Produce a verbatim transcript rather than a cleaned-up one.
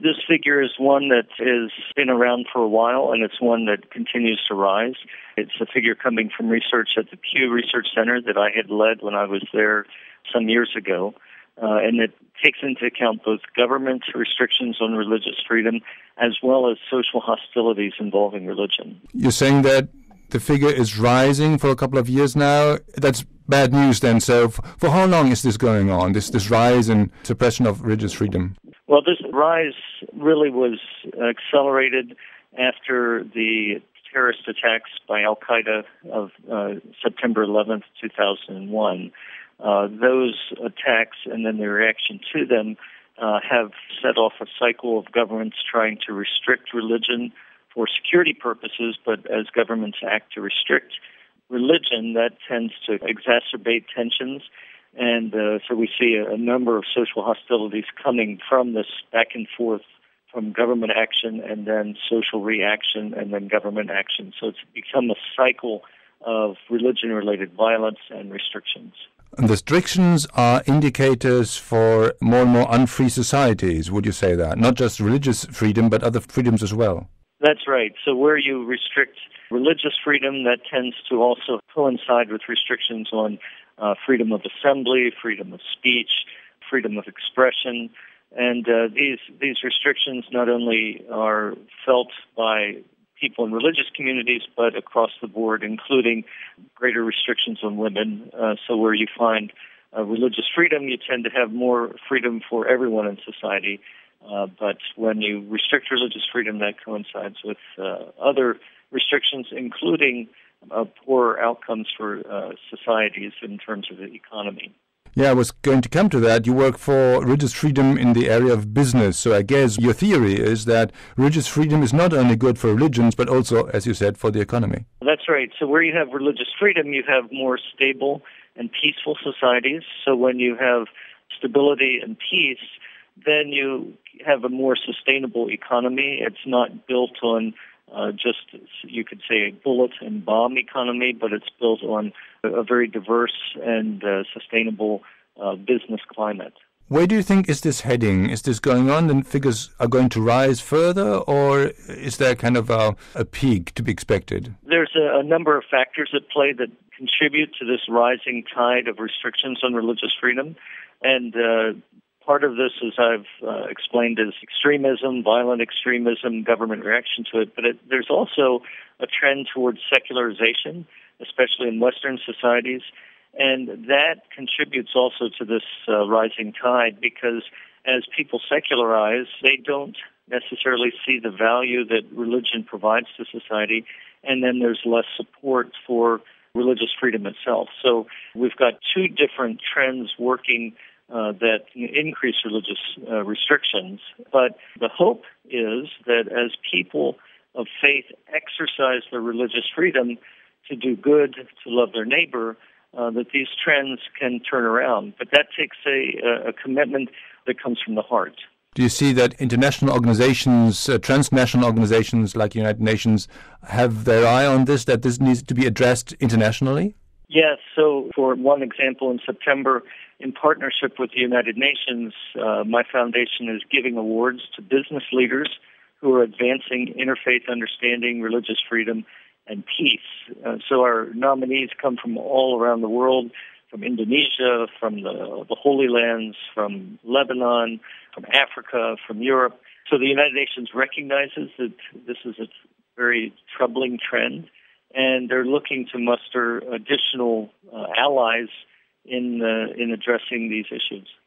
This figure is one that has been around for a while, and it's one that continues to rise. It's a figure coming from research at the Pew Research Center that I had led when I was there some years ago, uh, and it takes into account both government restrictions on religious freedom as well as social hostilities involving religion. You're saying that the figure is rising for a couple of years now. That's bad news then. So f- for how long is this going on, this, this rise in suppression of religious freedom? Well, this rise really was accelerated after the terrorist attacks by Al-Qaeda of uh, September eleventh, two thousand one. Uh, those attacks and then the reaction to them uh, have set off a cycle of governments trying to restrict religion for security purposes, but as governments act to restrict religion, that tends to exacerbate tensions. And uh, so we see a, a number of social hostilities coming from this back and forth from government action and then social reaction and then government action. So it's become a cycle of religion-related violence and restrictions. And the restrictions are indicators for more and more unfree societies, would you say that? Not just religious freedom, but other freedoms as well. That's right. So where you restrict religious freedom, that tends to also coincide with restrictions on uh, freedom of assembly, freedom of speech, freedom of expression. And uh, these these restrictions not only are felt by people in religious communities, but across the board, including greater restrictions on women. Uh, so where you find uh, religious freedom, you tend to have more freedom for everyone in society. Uh, but when you restrict religious freedom, that coincides with uh, other restrictions, including uh, poor outcomes for uh, societies in terms of the economy. Yeah, I was going to come to that. You work for religious freedom in the area of business. So I guess your theory is that religious freedom is not only good for religions, but also, as you said, for the economy. That's right. So where you have religious freedom, you have more stable and peaceful societies. So when you have stability and peace, then you have a more sustainable economy. It's not built on uh, just, you could say, a bullet and bomb economy, but it's built on a very diverse and uh, sustainable uh, business climate. Where do you think is this heading? Is this going on and figures are going to rise further, or is there kind of a, a peak to be expected? There's a, a number of factors at play that contribute to this rising tide of restrictions on religious freedom. And uh, part of this, as I've uh, explained, is extremism, violent extremism, government reaction to it. But it, there's also a trend towards secularization, especially in Western societies. And that contributes also to this uh, rising tide because as people secularize, they don't necessarily see the value that religion provides to society, and then there's less support for religious freedom itself. So we've got two different trends working uh, that increase religious uh, restrictions. But the hope is that as people of faith exercise their religious freedom to do good, to love their neighbor, uh, that these trends can turn around. But that takes a, a commitment that comes from the heart. Do you see that international organizations, uh, transnational organizations like United Nations, have their eye on this, that this needs to be addressed internationally? Yes. So for one example, in September, in partnership with the United Nations, uh, my foundation is giving awards to business leaders who are advancing interfaith understanding, religious freedom, and peace. Uh, so our nominees come from all around the world, from Indonesia, from the, the Holy Lands, from Lebanon, from Africa, from Europe. So the United Nations recognizes that this is a very troubling trend, and they're looking to muster additional uh, allies in uh, in addressing these issues.